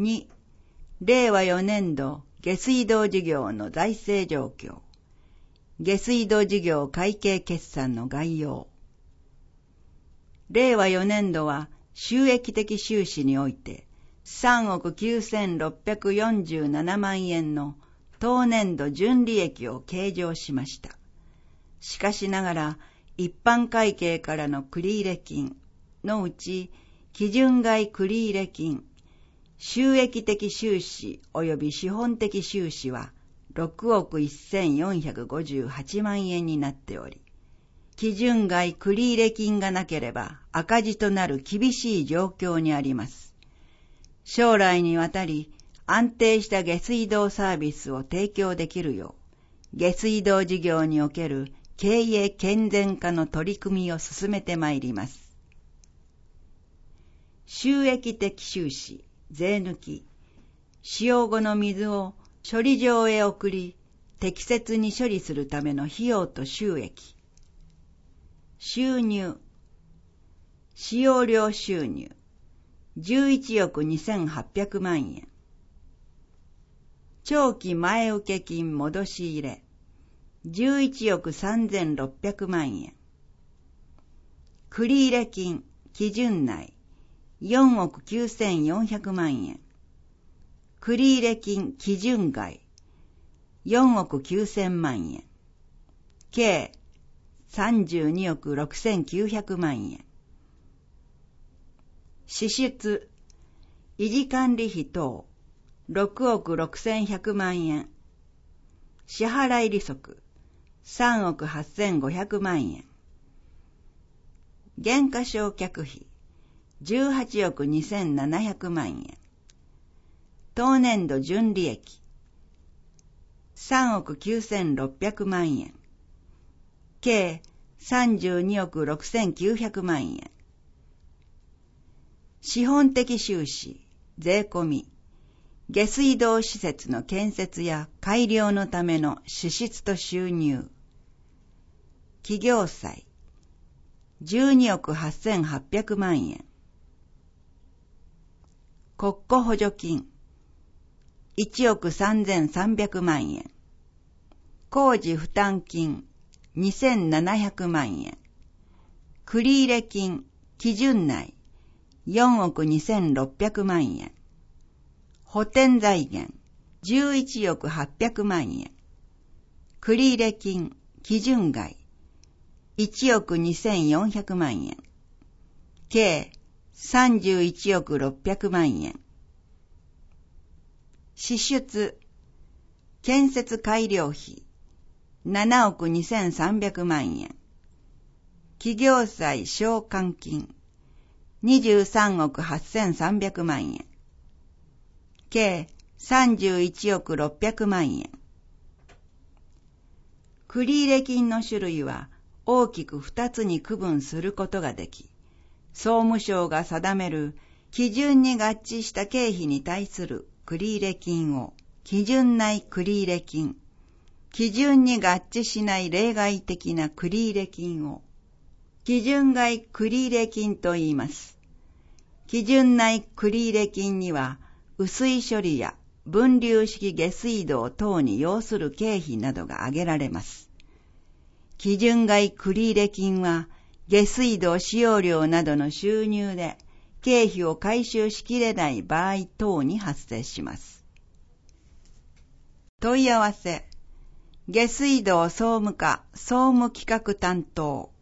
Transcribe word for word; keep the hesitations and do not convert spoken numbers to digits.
に、れいわよねんど下水道事業の財政状況。下水道事業会計決算の概要。れいわよねんどは収益的収支においてさんおくきゅうせんろっぴゃくよんじゅうななまんえんの当年度純利益を計上しました。しかしながら一般会計からの繰入金のうち基準外繰入金、収益的収支及び資本的収支はろくおくせんよんひゃくごじゅうはちまんえんになっており、基準外繰入金がなければ赤字となる厳しい状況にあります。将来にわたり安定した下水道サービスを提供できるよう、下水道事業における経営健全化の取り組みを進めてまいります。収益的収支、税抜き、使用後の水を処理場へ送り、適切に処理するための費用と収益。収入、使用量収入、じゅういちおくにせんはっぴゃくまんえん。長期前受金戻し入れ、じゅういちおくさんぜんろっぴゃくまんえん。繰入金、基準内、よんおくきゅうせんよんひゃくまんえん。繰入金、基準外、よんおくきゅうせんまんえん。計さんじゅうにおくろくせんきゅうひゃくまんえん。支出、維持管理費等、ろくおくろくせんひゃくまんえん。支払い利息、さんおくはっせんごひゃくまんえん。減価償却費、じゅうはちおくにせんななひゃくまんえん。当年度純利益、さんおくきゅうせんろっぴゃくまんえん。計さんじゅうにおくろくせんきゅうひゃくまんえん。資本的収支、税込み、下水道施設の建設や改良のための支出と収入。企業債、じゅうにおくはっせんはっぴゃくまんえん。国庫補助金、いちおくさんぜんさんびゃくまんえん。工事負担金、にせんななひゃくまんえん。繰入金、基準内、よんおくにせんろっぴゃくまんえん。補填財源、じゅういちおくはっぴゃくまんえん。繰入金、基準外、いちおくにせんよんひゃくまんえん。計さんじゅういちおくろっぴゃくまんえん。支出、建設改良費、ななおくにせんさんびゃくまんえん。企業債償還金、にじゅうさんおくはっせんさんびゃくまんえん。計さんじゅういちおくろっぴゃくまんえん。繰入金の種類は大きく二つに区分することができ、総務省が定める基準に合致した経費に対する繰入金を基準内繰入金、基準に合致しない例外的な繰入金を基準外繰入金と言います。基準内繰入金には雨水処理や分流式下水道等に要する経費などが挙げられます。基準外繰入金は下水道使用量などの収入で経費を回収しきれない場合等に発生します。問い合わせ、下水道総務課総務企画担当